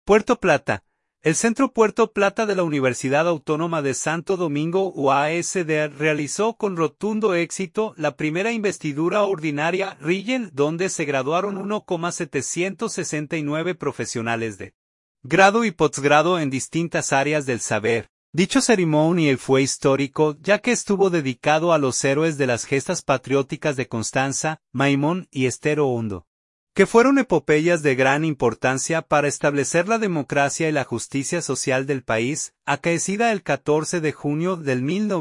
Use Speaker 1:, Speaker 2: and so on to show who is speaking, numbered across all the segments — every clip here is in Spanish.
Speaker 1: Puerto Plata. El Centro Puerto Plata de la Universidad Autónoma de Santo Domingo UASD realizó con rotundo éxito la primera investidura ordinaria RIGEL, donde se graduaron 1,769 profesionales de grado y posgrado en distintas áreas del saber. Dicho ceremonia fue histórico, ya que estuvo dedicado a los héroes de las gestas patrióticas de Constanza, Maimón y Estero Hondo, que fueron epopeyas de gran importancia para establecer la democracia y la justicia social del país, acaecida el 14 de junio del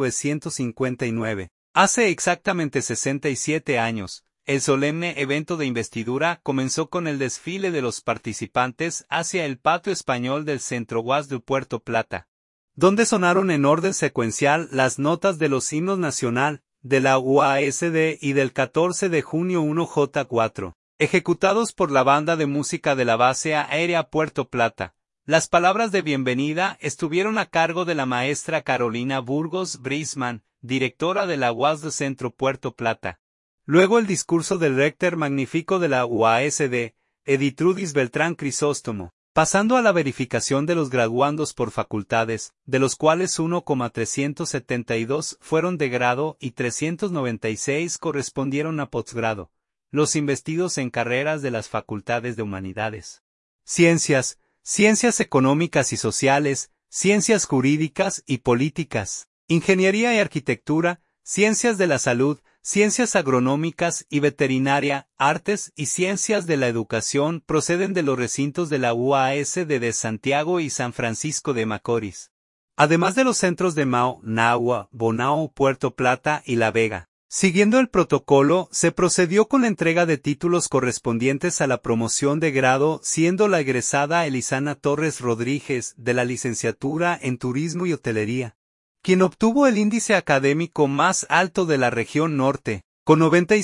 Speaker 1: 1959. Hace exactamente 67 años, el solemne evento de investidura comenzó con el desfile de los participantes hacia el patio español del Centro UAS de Puerto Plata, donde sonaron en orden secuencial las notas de los himnos nacional, de la UASD y del 14 de junio 1J4. Ejecutados por la banda de música de la Base Aérea Puerto Plata. Las palabras de bienvenida estuvieron a cargo de la maestra Carolina Burgos Brisman, directora de la UAS de Centro Puerto Plata. Luego el discurso del rector magnífico de la UASD, Editrudis Beltrán Crisóstomo, pasando a la verificación de los graduandos por facultades, de los cuales 1,372 fueron de grado y 396 correspondieron a posgrado. Los investidos en carreras de las facultades de humanidades, ciencias, ciencias económicas y sociales, ciencias jurídicas y políticas, ingeniería y arquitectura, ciencias de la salud, ciencias agronómicas y veterinaria, artes y ciencias de la educación proceden de los recintos de la UASD de Santiago y San Francisco de Macorís, además de los centros de Mao, Nahua, Bonao, Puerto Plata y La Vega. Siguiendo el protocolo, se procedió con la entrega de títulos correspondientes a la promoción de grado, siendo la egresada Elisana Torres Rodríguez, de la licenciatura en Turismo y Hotelería, quien obtuvo el índice académico más alto de la región norte, con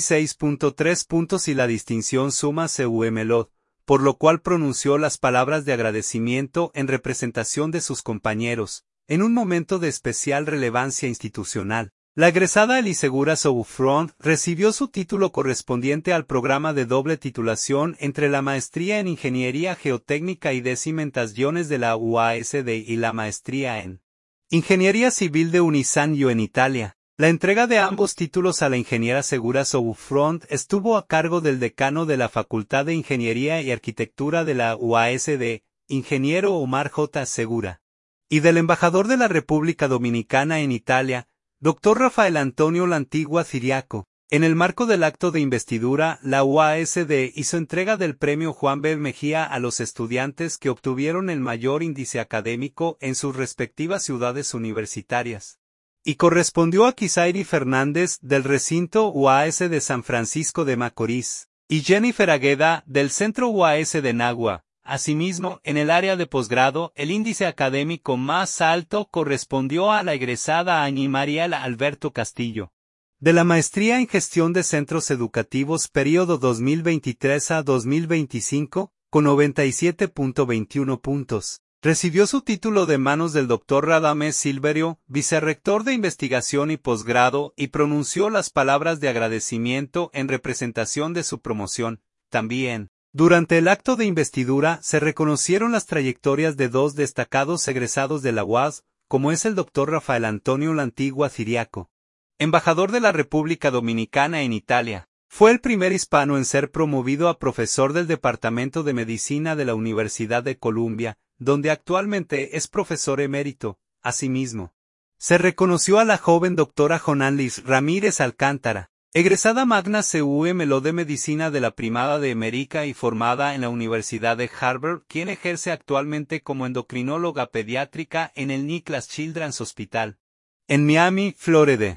Speaker 1: 96.3 puntos y la distinción Summa Cum Laude, por lo cual pronunció las palabras de agradecimiento en representación de sus compañeros, en un momento de especial relevancia institucional. La egresada Elisegura Soufront recibió su título correspondiente al programa de doble titulación entre la maestría en Ingeniería Geotécnica y de Cimentaciones de la UASD y la maestría en Ingeniería Civil de Unisanyo en Italia. La entrega de ambos títulos a la ingeniera Segura Soufront estuvo a cargo del decano de la Facultad de Ingeniería y Arquitectura de la UASD, ingeniero Omar J. Segura, y del embajador de la República Dominicana en Italia, Dr. Rafael Antonio Lantigua Ciriaco. En el marco del acto de investidura, la UASD hizo entrega del premio Juan B. Mejía a los estudiantes que obtuvieron el mayor índice académico en sus respectivas ciudades universitarias, y correspondió a Kisairi Fernández, del recinto UAS de San Francisco de Macorís, y Jennifer Agueda, del centro UAS de Nagua. Asimismo, en el área de posgrado, el índice académico más alto correspondió a la egresada Añi Mariel Alberto Castillo, de la maestría en gestión de centros educativos período 2023 a 2025, con 97.21 puntos. Recibió su título de manos del Dr. Radamés Silverio, vicerrector de investigación y posgrado, y pronunció las palabras de agradecimiento en representación de su promoción. También, durante el acto de investidura, se reconocieron las trayectorias de dos destacados egresados de la UAS, como es el Dr. Rafael Antonio Lantigua Ciriaco, embajador de la República Dominicana en Italia. Fue el primer hispano en ser promovido a profesor del Departamento de Medicina de la Universidad de Columbia, donde actualmente es profesor emérito. Asimismo, se reconoció a la joven doctora Jonalis Ramírez Alcántara, egresada magna cum laude de Medicina de la Primada de América y formada en la Universidad de Harvard, quien ejerce actualmente como endocrinóloga pediátrica en el Nicklaus Children's Hospital, en Miami, Florida.